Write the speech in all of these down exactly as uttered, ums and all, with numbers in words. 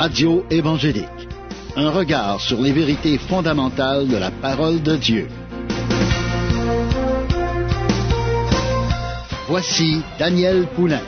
Radio évangélique. Un regard sur les vérités fondamentales de la parole de Dieu. Voici Daniel Poulain.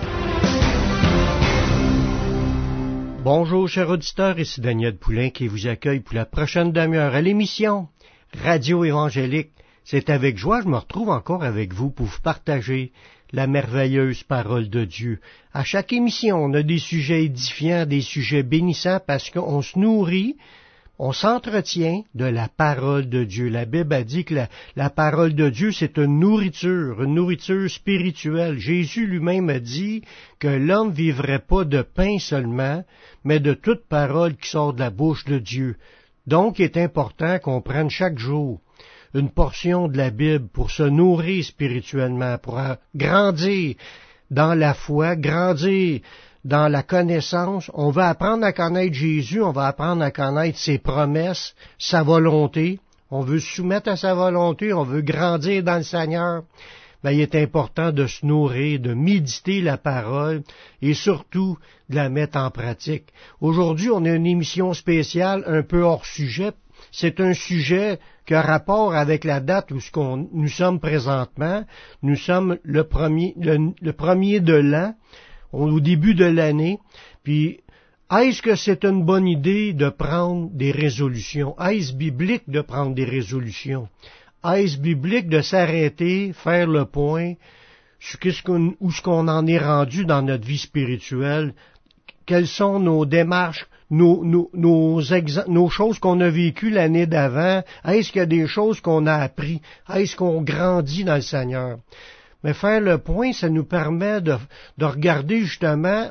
Bonjour chers auditeurs, ici Daniel Poulain qui vous accueille pour la prochaine demi-heure à l'émission Radio évangélique. C'est avec joie que je me retrouve encore avec vous pour vous partager la merveilleuse parole de Dieu. À chaque émission, on a des sujets édifiants, des sujets bénissants parce qu'on se nourrit, on s'entretient de la parole de Dieu. La Bible a dit que la, la parole de Dieu, c'est une nourriture, une nourriture spirituelle. Jésus lui-même a dit que l'homme vivrait pas de pain seulement, mais de toute parole qui sort de la bouche de Dieu. Donc, il est important qu'on prenne chaque jour une portion de la Bible pour se nourrir spirituellement, pour grandir dans la foi, grandir dans la connaissance. On va apprendre à connaître Jésus, on va apprendre à connaître ses promesses, sa volonté. On veut se soumettre à sa volonté, on veut grandir dans le Seigneur. Ben, il est important de se nourrir, de méditer la parole et surtout de la mettre en pratique. Aujourd'hui, on a une émission spéciale un peu hors sujet. C'est un sujet qui a rapport avec la date où ce qu'on, nous sommes présentement. Nous sommes le premier, le, le premier de l'an, au début de l'année. Puis, est-ce que c'est une bonne idée de prendre des résolutions? Est-ce biblique de prendre des résolutions? Est-ce biblique de s'arrêter, faire le point sur qu'est-ce qu'on, où est-ce qu'on en est rendu dans notre vie spirituelle? Quelles sont nos démarches? Nos, nos, nos, exa- nos choses qu'on a vécues l'année d'avant, est-ce qu'il y a des choses qu'on a appris? Est-ce qu'on grandit dans le Seigneur? Mais faire le point, ça nous permet de, de regarder justement,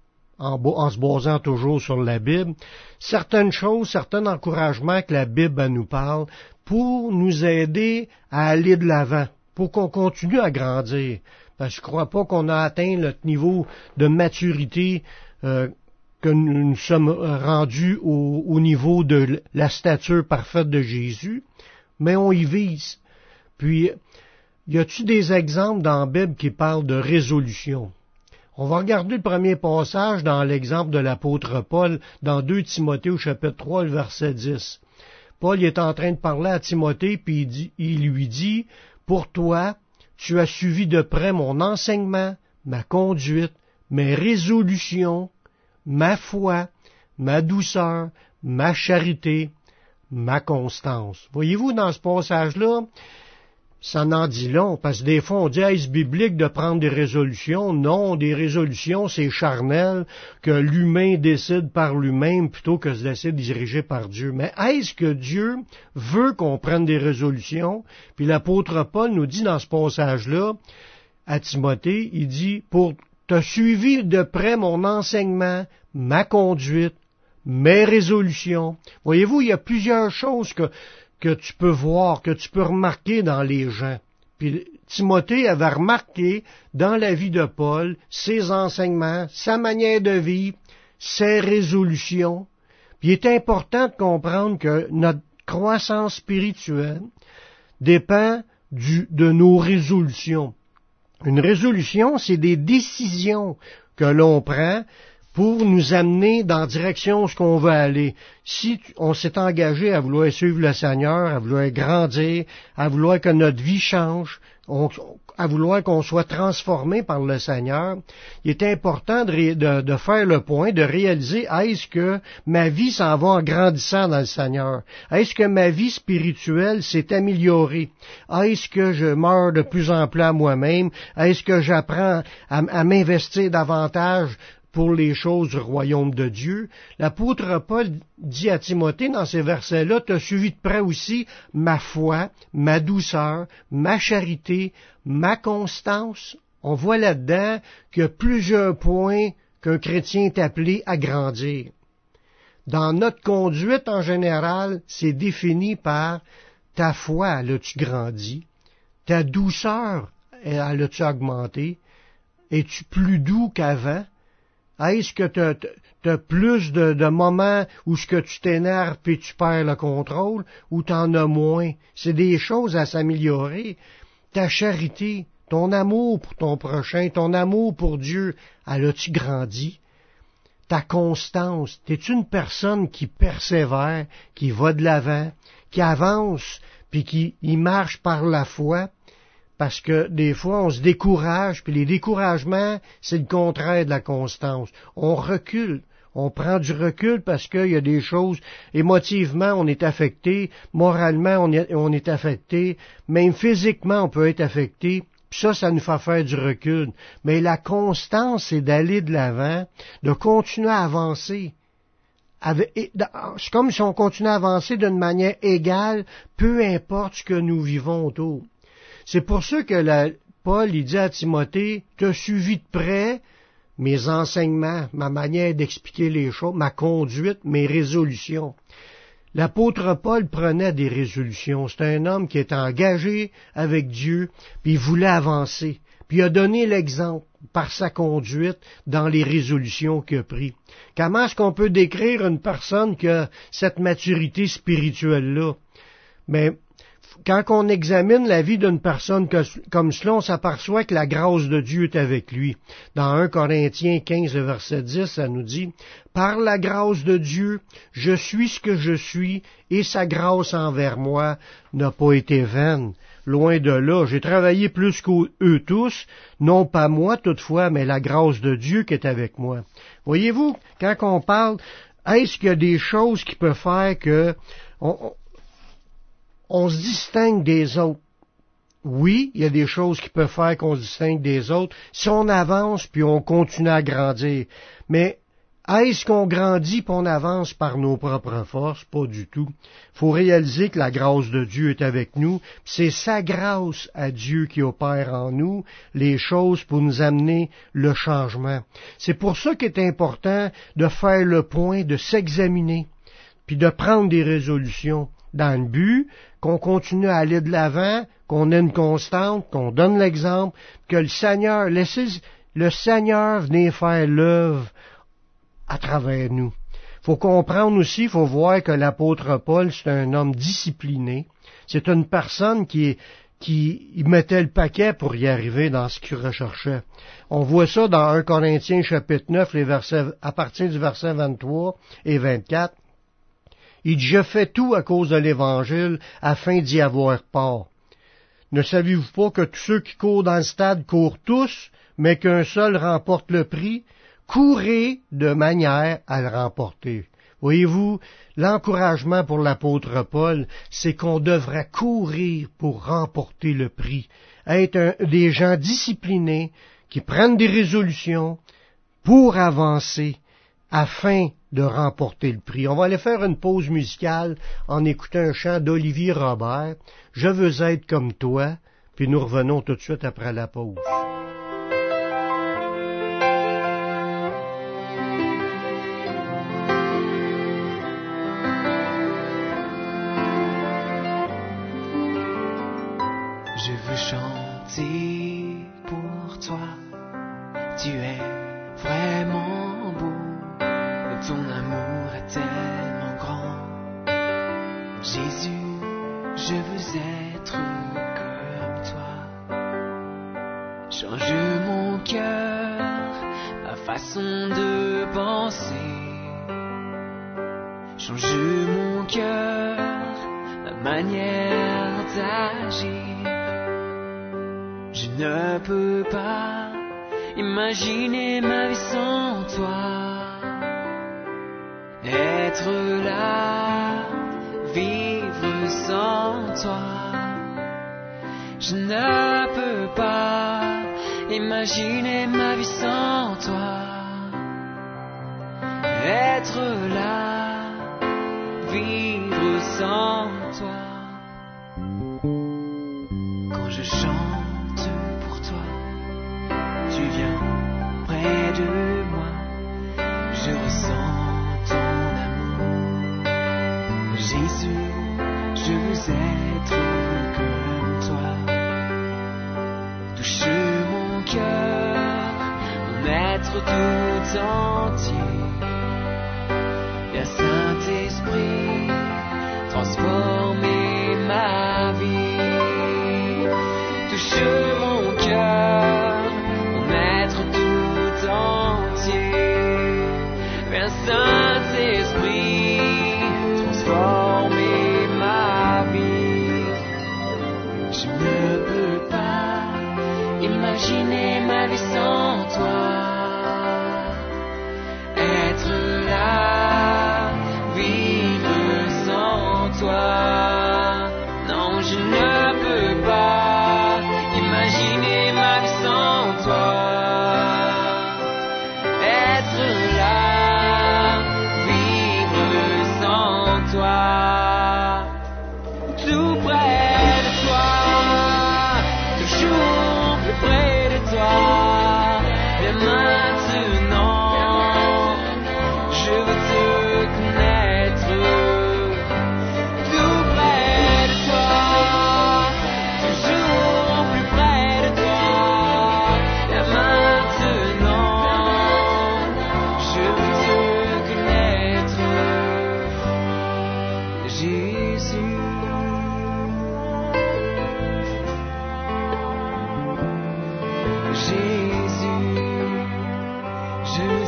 en, en se basant toujours sur la Bible, certaines choses, certains encouragements que la Bible nous parle pour nous aider à aller de l'avant, pour qu'on continue à grandir. Parce que je ne crois pas qu'on a atteint notre niveau de maturité euh, que nous nous sommes rendus au, au niveau de la stature parfaite de Jésus, mais on y vise. Puis, y a-t-il des exemples dans la Bible qui parlent de résolution? On va regarder le premier passage dans l'exemple de l'apôtre Paul, dans deux Timothée au chapitre trois, le verset dix. Paul il est en train de parler à Timothée, puis il, dit, il lui dit, « Pour toi, tu as suivi de près mon enseignement, ma conduite, mes résolutions, ma foi, ma douceur, ma charité, ma constance. » Voyez-vous, dans ce passage-là, ça n'en dit long, parce que des fois, on dit, est-ce biblique de prendre des résolutions? Non, des résolutions, c'est charnel, que l'humain décide par lui-même plutôt que se laisser diriger par Dieu. Mais est-ce que Dieu veut qu'on prenne des résolutions? Puis l'apôtre Paul nous dit dans ce passage-là, à Timothée, il dit, pour t'as suivi de près mon enseignement, ma conduite, mes résolutions. Voyez-vous, il y a plusieurs choses que, que tu peux voir, que tu peux remarquer dans les gens. Puis Timothée avait remarqué dans la vie de Paul ses enseignements, sa manière de vivre, ses résolutions. Puis il est important de comprendre que notre croissance spirituelle dépend du, de nos résolutions. Une résolution, c'est des décisions que l'on prend pour nous amener dans la direction où ce qu'on veut aller. Si on s'est engagé à vouloir suivre le Seigneur, à vouloir grandir, à vouloir que notre vie change, on, à vouloir qu'on soit transformé par le Seigneur, il est important de, de, de faire le point, de réaliser, est-ce que ma vie s'en va en grandissant dans le Seigneur? Est-ce que ma vie spirituelle s'est améliorée? Est-ce que je meurs de plus en plus à moi-même? Est-ce que j'apprends à, à m'investir davantage pour les choses du royaume de Dieu? L'apôtre Paul dit à Timothée dans ces versets-là, tu as suivi de près aussi ma foi, ma douceur, ma charité, ma constance. On voit là-dedans qu'il y a plusieurs points qu'un chrétien est appelé à grandir. Dans notre conduite en général, c'est défini par ta foi, l'as-tu grandi? Ta douceur, l'as-tu augmenté? Es-tu plus doux qu'avant? Est-ce que tu as plus de, de moments où ce que tu t'énerves et tu perds le contrôle, ou tu en as moins? C'est des choses à s'améliorer. Ta charité, ton amour pour ton prochain, ton amour pour Dieu, elle a-tu grandi? ta constance. T'es-tu une personne qui persévère, qui va de l'avant, qui avance, puis qui y marche par la foi? Parce que des fois, on se décourage, puis les découragements, c'est le contraire de la constance. On recule. On prend du recul parce qu'il y a des choses, émotivement, on est affecté, moralement, on est, on est affecté, même physiquement, on peut être affecté. Puis ça, ça nous fait faire du recul. Mais la constance, c'est d'aller de l'avant, de continuer à avancer. C'est comme si on continuait à avancer d'une manière égale, peu importe ce que nous vivons autour. C'est pour ça que la, Paul, il dit à Timothée, « T'as suivi de près mes enseignements, ma manière d'expliquer les choses, ma conduite, mes résolutions. » L'apôtre Paul prenait des résolutions. C'est un homme qui est engagé avec Dieu, puis il voulait avancer. Puis il a donné l'exemple par sa conduite dans les résolutions qu'il a prises. Comment est-ce qu'on peut décrire une personne qui a cette maturité spirituelle-là? Mais quand on examine la vie d'une personne comme cela, on s'aperçoit que la grâce de Dieu est avec lui. Dans un Corinthiens quinze, verset dix, ça nous dit « Par la grâce de Dieu, je suis ce que je suis, et sa grâce envers moi n'a pas été vaine. » Loin de là, j'ai travaillé plus qu'eux tous, non pas moi toutefois, mais la grâce de Dieu qui est avec moi. Voyez-vous, quand on parle, est-ce qu'il y a des choses qui peuvent faire que on, on se distingue des autres? Oui, il y a des choses qui peuvent faire qu'on se distingue des autres si on avance puis on continue à grandir. Mais est-ce qu'on grandit puis on avance par nos propres forces? Pas du tout. Il faut réaliser que la grâce de Dieu est avec nous. C'est sa grâce à Dieu qui opère en nous les choses pour nous amener le changement. C'est pour ça qu'il est important de faire le point, de s'examiner, puis de prendre des résolutions dans le but qu'on continue à aller de l'avant, qu'on ait une constante, qu'on donne l'exemple, que le Seigneur, laissez le Seigneur venir faire l'œuvre à travers nous. Il faut comprendre aussi, il faut voir que l'apôtre Paul, c'est un homme discipliné. C'est une personne qui, qui mettait le paquet pour y arriver dans ce qu'il recherchait. On voit ça dans un Corinthiens chapitre neuf, les versets, à partir du verset vingt-trois et vingt-quatre. Il dit, « Je fais tout à cause de l'Évangile, afin d'y avoir part. Ne savez-vous pas que tous ceux qui courent dans le stade courent tous, mais qu'un seul remporte le prix? Courez de manière à le remporter. » Voyez-vous, l'encouragement pour l'apôtre Paul, c'est qu'on devrait courir pour remporter le prix, être un, des gens disciplinés qui prennent des résolutions pour avancer afin de remporter le prix. On va aller faire une pause musicale en écoutant un chant d'Olivier Robert, « Je veux être comme toi », puis nous revenons tout de suite après la pause. Je veux chanter pour toi, tu es vraiment beau. Ton amour est tellement grand. Jésus, je veux être comme toi. Change mon cœur, ma façon de penser. Change mon cœur, ma manière d'agir. Je ne peux pas imaginer ma vie sans toi. Être là, vivre sans toi. Je ne peux pas imaginer ma vie sans toi. Être là, vivre sans toi. Quand je chante pour toi, tu viens près de moi. Je ressens Jésus, je veux être comme toi. Touche mon cœur, mon être tout entier. Viens Saint-Esprit, transformer ma vie. Touche mon cœur, mon être tout entier.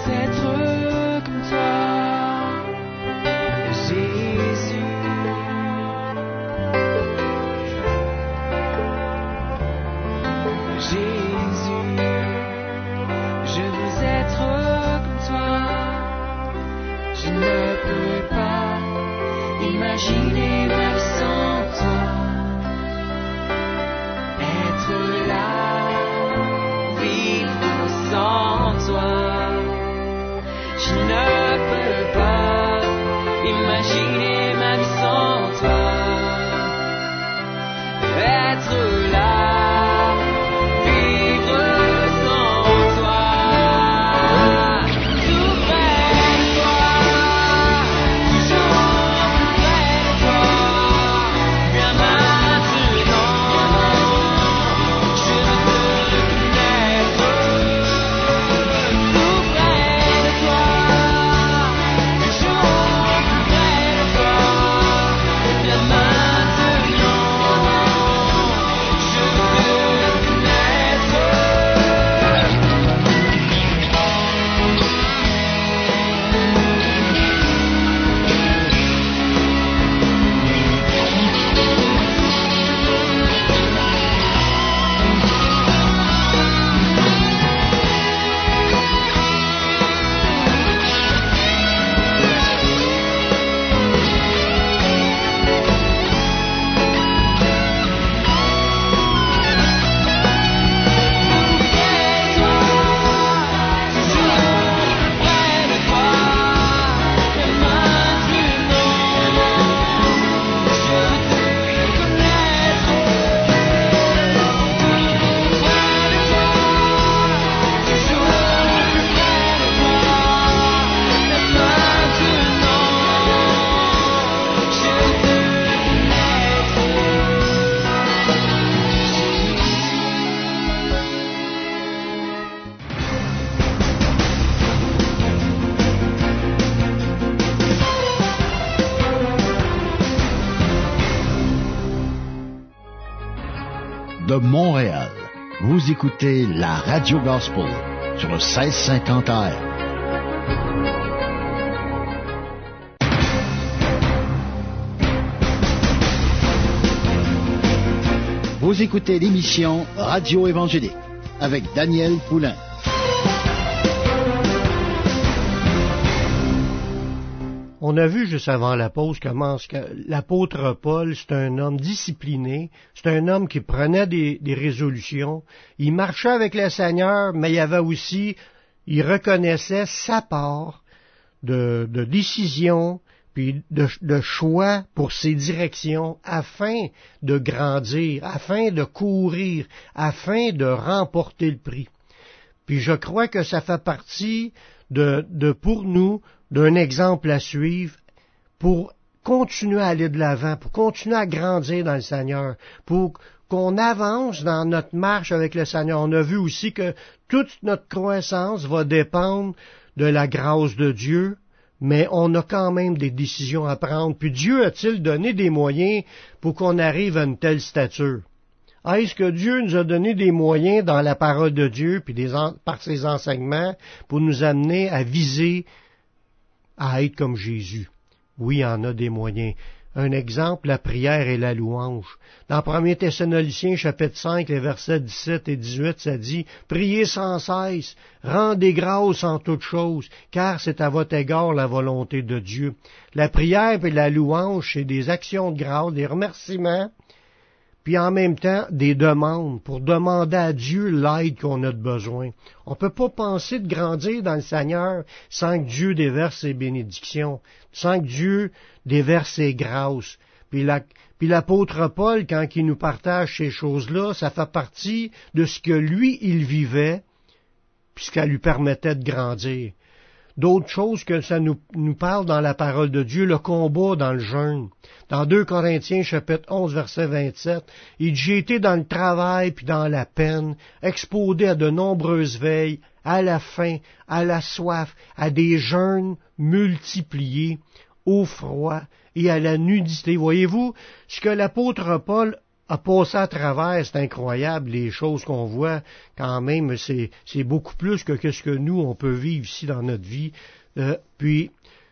veux être comme toi, Jésus. Jésus, je veux être comme toi. Je ne peux pas imaginer ma vie sans toi. Être là, vivre sans toi. Je ne peux pas imaginer ma vie sans toi. Être là, vivre sans toi. Tout près de toi, toujours plus près de toi. Bien maintenant, je veux te connaître. Tout près de toi, toujours plus près de toi. Bien maintenant, je veux te connaître. De Montréal, vous écoutez la Radio Gospel sur le seize cinquante A M. Vous écoutez l'émission Radio Évangélique avec Daniel Poulain. On a vu juste avant la pause comment l'apôtre Paul, c'est un homme discipliné, c'est un homme qui prenait des, des résolutions, il marchait avec le Seigneur, mais il y avait aussi, il reconnaissait sa part de, de décision, puis de, de choix pour ses directions, afin de grandir, afin de courir, afin de remporter le prix. Puis je crois que ça fait partie de, de pour nous, d'un exemple à suivre pour continuer à aller de l'avant, pour continuer à grandir dans le Seigneur, pour qu'on avance dans notre marche avec le Seigneur. On a vu aussi que toute notre croissance va dépendre de la grâce de Dieu, mais on a quand même des décisions à prendre. Puis Dieu a-t-il donné des moyens pour qu'on arrive à une telle stature? Est-ce que Dieu nous a donné des moyens dans la parole de Dieu, puis des en, par ses enseignements, pour nous amener à viser à être comme Jésus? Oui, il y en a des moyens. Un exemple, la prière et la louange. Dans premier Thessaloniciens, chapitre cinq, les versets dix-sept et dix-huit, ça dit « Priez sans cesse, rendez grâce en toutes choses, car c'est à votre égard la volonté de Dieu. » La prière et la louange, c'est des actions de grâce, des remerciements, puis en même temps des demandes, pour demander à Dieu l'aide qu'on a de besoin. On ne peut pas penser de grandir dans le Seigneur sans que Dieu déverse ses bénédictions, sans que Dieu déverse ses grâces. Puis, la, puis l'apôtre Paul, quand il nous partage ces choses-là, ça fait partie de ce que lui, il vivait, puis ce qui lui permettait de grandir. D'autres choses que ça nous, nous parle dans la parole de Dieu, le combat dans le jeûne. Dans deux Corinthiens, chapitre onze, verset vingt-sept, il dit « J'ai été dans le travail puis dans la peine, exposé à de nombreuses veilles, à la faim, à la soif, à des jeûnes multipliés, au froid et à la nudité. » Voyez-vous, ce que l'apôtre Paul à passer à travers, c'est incroyable, les choses qu'on voit, quand même, c'est, c'est beaucoup plus que, que ce que nous, on peut vivre ici dans notre vie. Euh, puis,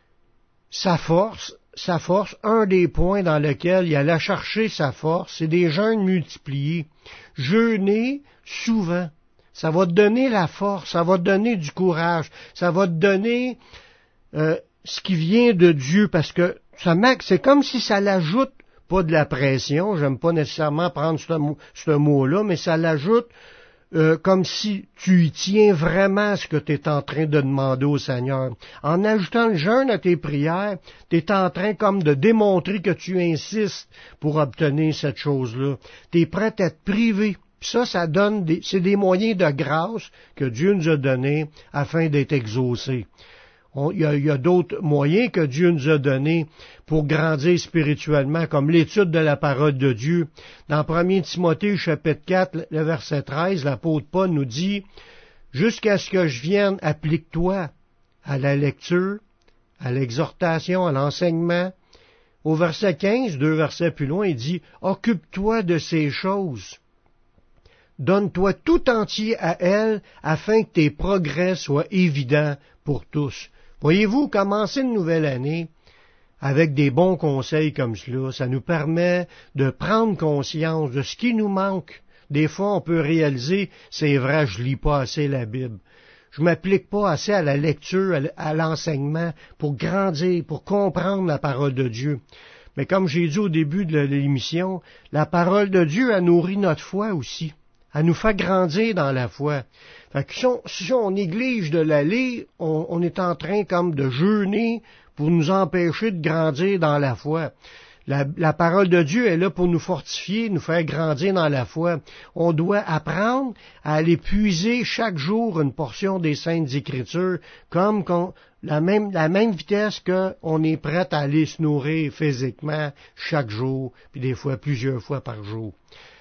sa force, sa force, un des points dans lesquels il allait chercher sa force, c'est des jeûnes multipliés. Jeûner souvent, ça va te donner la force, ça va te donner du courage, ça va te donner euh, ce qui vient de Dieu, parce que ça c'est comme si ça l'ajoute, pas de la pression, j'aime pas nécessairement prendre ce, mot, ce mot-là, mais ça l'ajoute euh, comme si tu y tiens vraiment ce que tu es en train de demander au Seigneur. En ajoutant le jeûne à tes prières, tu es en train comme de démontrer que tu insistes pour obtenir cette chose-là. Tu es prêt à te priver. Puis ça, ça donne des, c'est des moyens de grâce que Dieu nous a donnés afin d'être exaucés. On, il y a, il y a d'autres moyens que Dieu nous a donnés pour grandir spirituellement, comme l'étude de la parole de Dieu. Dans premier Timothée, chapitre quatre, le verset treize, l'apôtre Paul nous dit « Jusqu'à ce que je vienne, applique-toi à la lecture, à l'exhortation, à l'enseignement. » Au verset quinze, deux versets plus loin, il dit « Occupe-toi de ces choses. » Donne-toi tout entier à elle, afin que tes progrès soient évidents pour tous. Voyez-vous, commencer une nouvelle année avec des bons conseils comme cela, ça nous permet de prendre conscience de ce qui nous manque. Des fois, on peut réaliser, c'est vrai, je lis pas assez la Bible. Je m'applique pas assez à la lecture, à l'enseignement, pour grandir, pour comprendre la parole de Dieu. Mais comme j'ai dit au début de l'émission, la parole de Dieu a nourri notre foi aussi. Elle nous fait grandir dans la foi. Fait que si, on, si on néglige de la lire, on, on est en train comme de jeûner pour nous empêcher de grandir dans la foi. La, la parole de Dieu est là pour nous fortifier, nous faire grandir dans la foi. On doit apprendre à aller puiser chaque jour une portion des Saintes Écritures, comme qu'on, la même, la même vitesse qu'on est prêt à aller se nourrir physiquement chaque jour, puis des fois plusieurs fois par jour.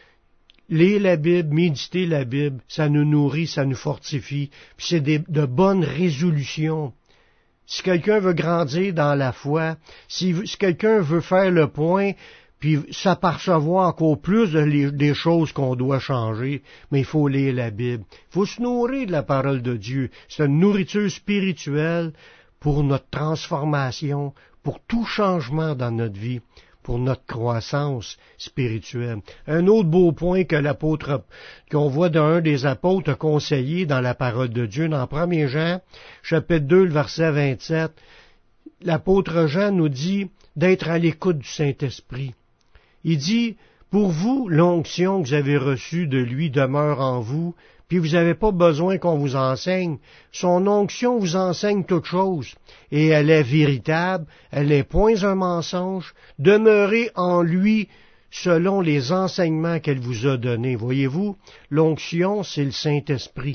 Lire la Bible, méditer la Bible, ça nous nourrit, ça nous fortifie, puis c'est des, de bonnes résolutions. Si quelqu'un veut grandir dans la foi, si, si quelqu'un veut faire le point, puis s'apercevoir encore plus de les, des choses qu'on doit changer, mais il faut lire la Bible. Il faut se nourrir de la parole de Dieu. C'est une nourriture spirituelle pour notre transformation, pour tout changement dans notre vie, pour notre croissance spirituelle. Un autre beau point que l'apôtre, qu'on voit d'un des apôtres conseillé dans la parole de Dieu, dans premier Jean, chapitre deux, le verset vingt-sept, l'apôtre Jean nous dit d'être à l'écoute du Saint-Esprit. Il dit, pour vous, l'onction que vous avez reçue de lui demeure en vous, puis vous n'avez pas besoin qu'on vous enseigne. Son onction vous enseigne toute chose, et elle est véritable, elle n'est point un mensonge. Demeurez en lui selon les enseignements qu'elle vous a donnés. Voyez-vous, l'onction, c'est le Saint-Esprit.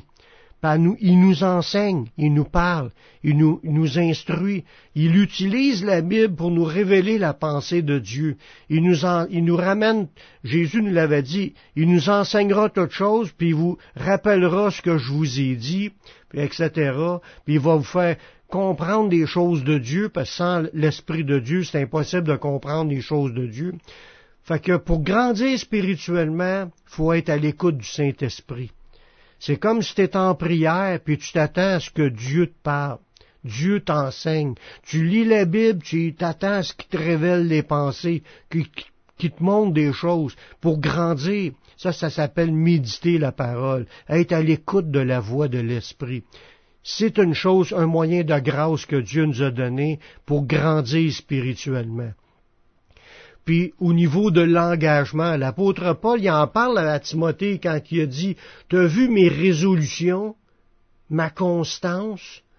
Il nous enseigne, il nous parle, il nous, il nous instruit. Il utilise la Bible pour nous révéler la pensée de Dieu. Il nous, en, il nous ramène, Jésus nous l'avait dit, il nous enseignera toutes choses, puis il vous rappellera ce que je vous ai dit, puis et cetera. Puis il va vous faire comprendre des choses de Dieu, parce que sans l'Esprit de Dieu, c'est impossible de comprendre les choses de Dieu. Fait que pour grandir spirituellement, il faut être à l'écoute du Saint-Esprit. C'est comme si tu es en prière, puis tu t'attends à ce que Dieu te parle. Dieu t'enseigne. Tu lis la Bible, tu t'attends à ce qu'il te révèle les pensées, qu'il, qu'il te montre des choses. Pour grandir, ça, ça s'appelle méditer la parole, être à l'écoute de la voix de l'Esprit. C'est une chose, un moyen de grâce que Dieu nous a donné pour grandir spirituellement. Puis, au niveau de l'engagement, l'apôtre Paul, il en parle à Timothée quand il a dit, « Tu as vu mes résolutions, ma constance,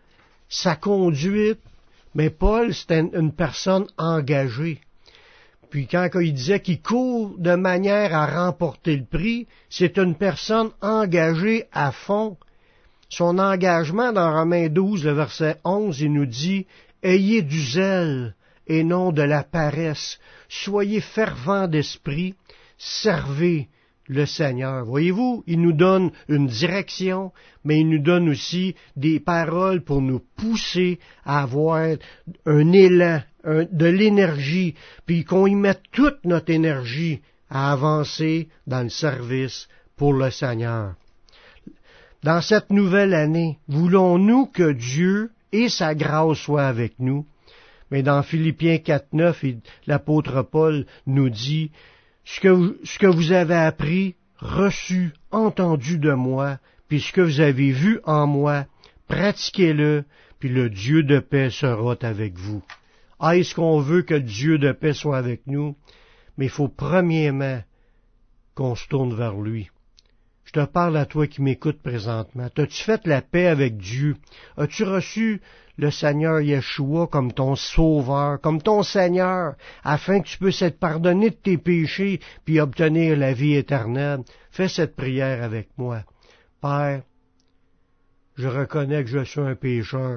sa conduite. » Mais Paul, c'était une personne engagée. Puis quand il disait qu'il court de manière à remporter le prix, c'est une personne engagée à fond. Son engagement, dans Romains douze, le verset onze, il nous dit, « Ayez du zèle et non de la paresse. Soyez fervents d'esprit, servez le Seigneur. » Voyez-vous, il nous donne une direction, mais il nous donne aussi des paroles pour nous pousser à avoir un élan, un, de l'énergie, puis qu'on y mette toute notre énergie à avancer dans le service pour le Seigneur. Dans cette nouvelle année, voulons-nous que Dieu et sa grâce soient avec nous? Mais dans Philippiens quatre neuf, l'apôtre Paul nous dit, ce que, vous, ce que vous avez appris, reçu, entendu de moi, puis ce que vous avez vu en moi, pratiquez-le, puis le Dieu de paix sera avec vous. Ah, est-ce qu'on veut que Dieu de paix soit avec nous? Mais il faut premièrement qu'on se tourne vers lui. Je te parle à toi qui m'écoutes présentement. T'as-tu fait la paix avec Dieu? As-tu reçu le Seigneur Yeshua comme ton sauveur, comme ton Seigneur, afin que tu puisses être pardonné de tes péchés puis obtenir la vie éternelle? Fais cette prière avec moi. Père, je reconnais que je suis un pécheur.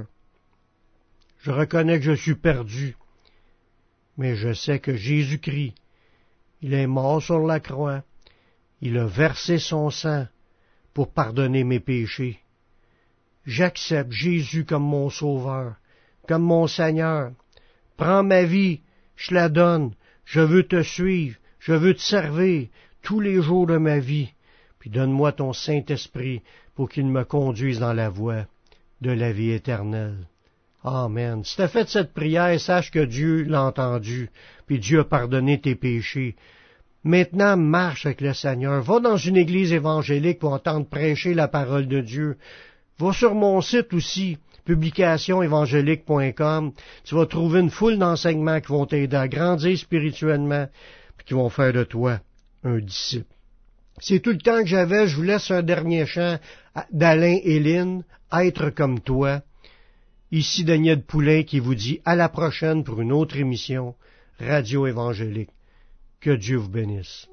Je reconnais que je suis perdu. Mais je sais que Jésus-Christ, il est mort sur la croix. Il a versé son sang pour pardonner mes péchés. J'accepte Jésus comme mon sauveur, comme mon Seigneur. Prends ma vie, je la donne. Je veux te suivre, je veux te servir tous les jours de ma vie. Puis donne-moi ton Saint-Esprit pour qu'il me conduise dans la voie de la vie éternelle. Amen. Si tu as fait cette prière, sache que Dieu l'a entendu, puis Dieu a pardonné tes péchés. Maintenant, marche avec le Seigneur. Va dans une église évangélique pour entendre prêcher la parole de Dieu. Va sur mon site aussi, publication évangélique point com. Tu vas trouver une foule d'enseignements qui vont t'aider à grandir spirituellement et qui vont faire de toi un disciple. C'est tout le temps que j'avais. Je vous laisse un dernier chant d'Alain Héline, « Être comme toi ». Ici Daniel Poulain qui vous dit à la prochaine pour une autre émission Radio Évangélique. Que Dieu vous bénisse.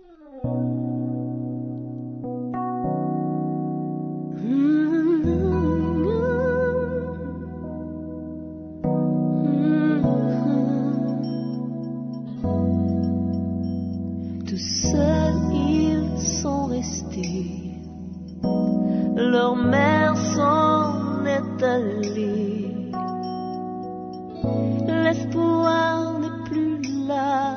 Tout seuls ils sont restés, leur mère s'en est allée, l'espoir n'est plus là.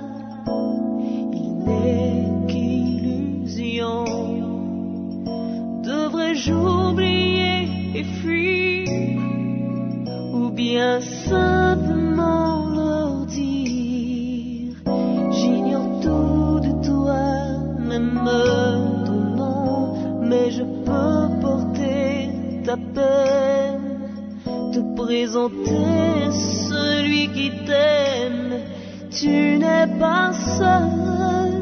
N'est qu'illusion. Devrais-je oublier et fuir, ou bien simplement leur dire, j'ignore tout de toi, même ton nom, mais je peux porter ta peine, te présenter celui qui t'aime. Tu n'es pas seul,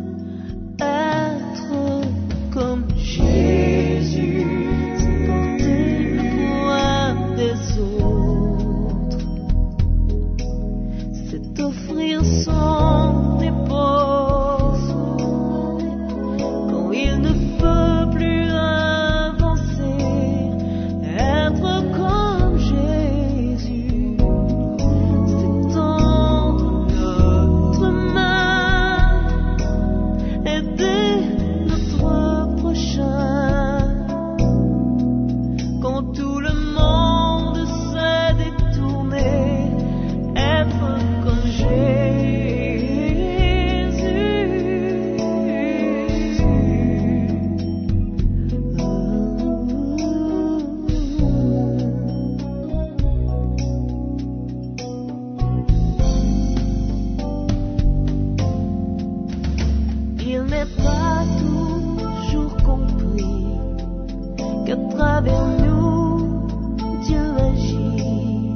être comme Jésus, c'est porter le poids des autres, c'est offrir son épaule quand il ne peut plus avancer, être comme Jésus, c'est tendre notre main, aider notre prochain quand tout le monde s'est détourné, être comme Jésus. Il n'est pas toujours compris qu'à travers nous, Dieu agit,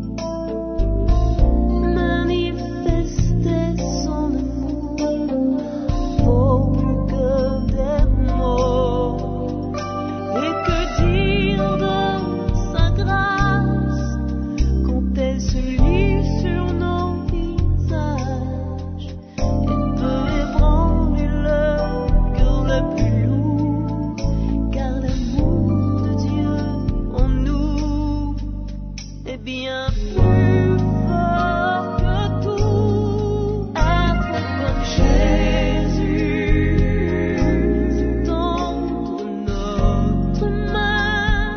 manifester son amour vaut plus que des mots, et que dire de sa grâce quand elle se lit sur nos visages et peut ébranler le cœur le plus lourd, car l'amour de Dieu en nous est bien plus fort que tout. Être comme Jésus, c'est tendre notre main,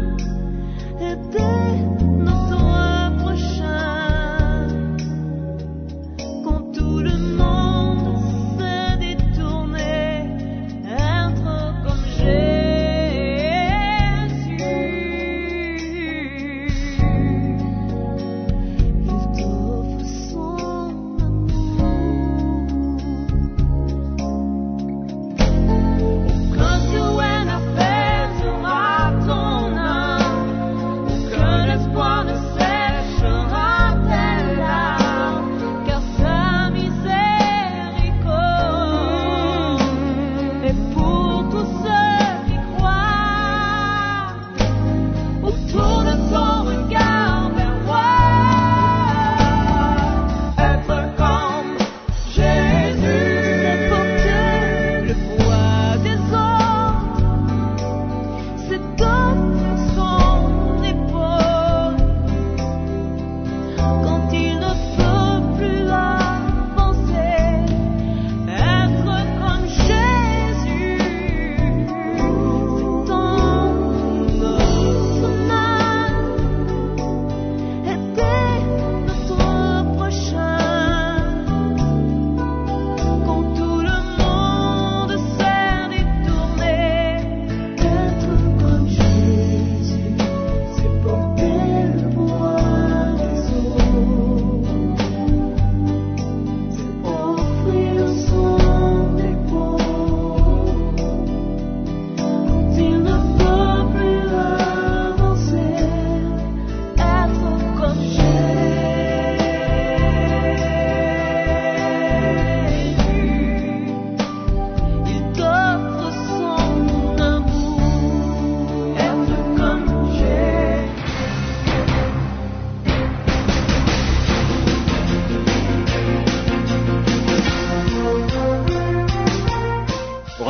aider notre prochain quand tout le monde s'est détourné.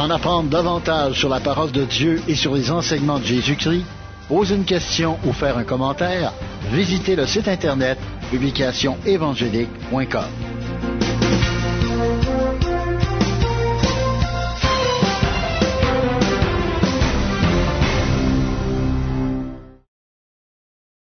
en apprendre davantage sur la parole de Dieu et sur les enseignements de Jésus-Christ, poser une question ou faire un commentaire, visitez le site internet publication évangélique point com.